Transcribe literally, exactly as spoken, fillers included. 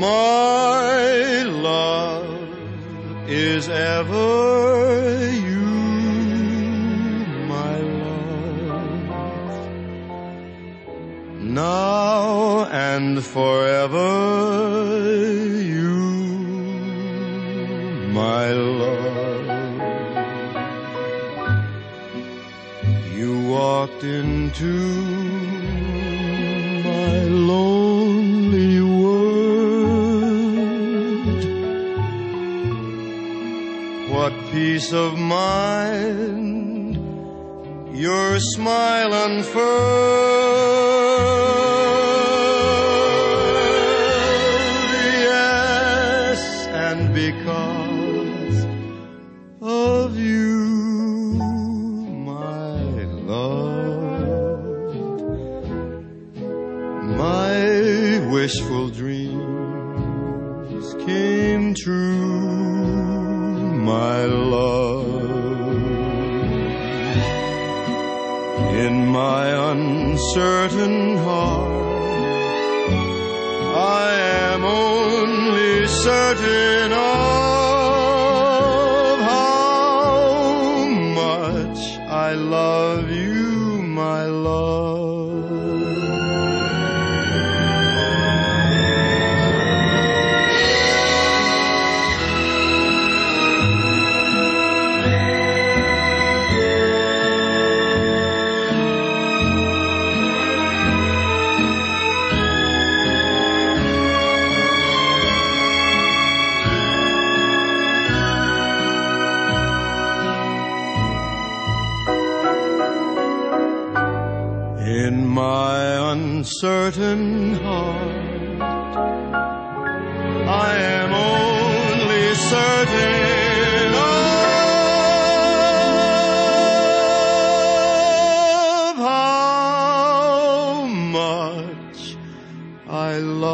My love is ever you, my love, now and forever you, my love. You walked into my lonely world. What peace of mind your smile unfurled. Yes, and because of you, my love, my wishful dreams came true, my love. In my uncertain heart, I am only certain of how much I love you, my love. In my uncertain heart, I am only certain of how much I love